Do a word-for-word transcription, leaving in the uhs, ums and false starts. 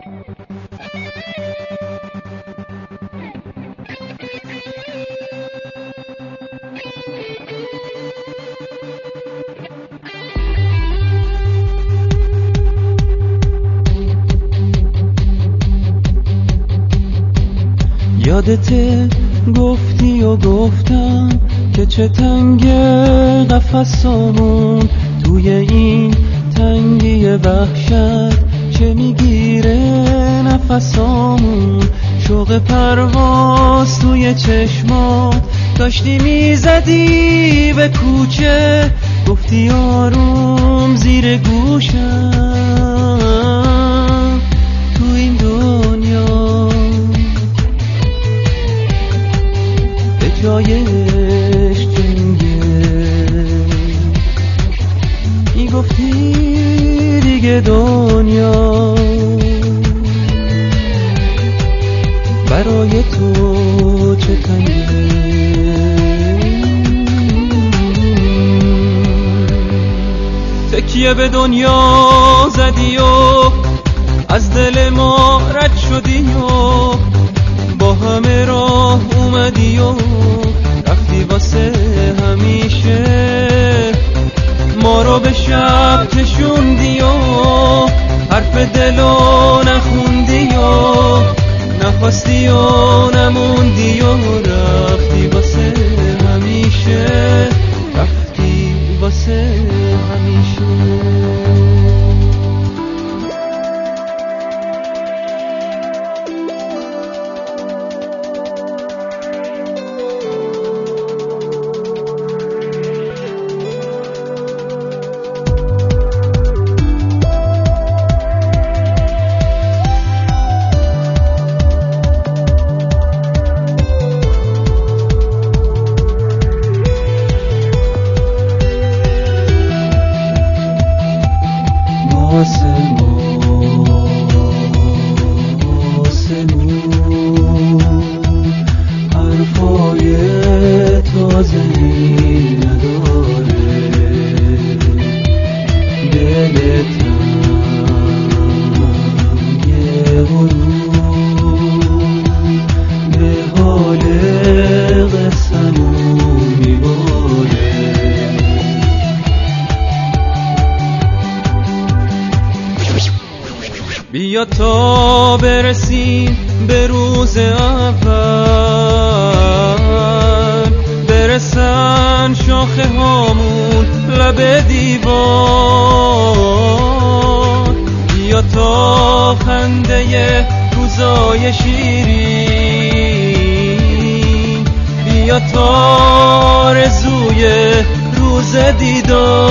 یادته گفتی و گفتم که چه تنگ قفسامون توی این تنگی وحشت، چه میگیره نفسامون. شوق پرواز توی چشمات داشتی میزدی به کوچه، گفتی آروم زیر گوشم تو این دنیا به جایش جنگه. میگفتی دیگه دنیا برای تو چه تنگه. تکیه به دنیا زدی و از دل ما رد شدی و با همه راه اومدی و رفتی واسه همیشه. ما رو به شب کشوندی و حرف دلو نخوندی و نخواستی و نموندی و رفتی واسه همیشه، رفتی واسه همیشه. حرفای تازه‌ای نداره، دل تنگه غروب به حال قصه‌مون میباره. بیا تا برسیم به روز اول، برسن شاخه هامون لب دیوار. بیا تا خنده روزای شیرین، بیا تا آرزوی روز دیدار.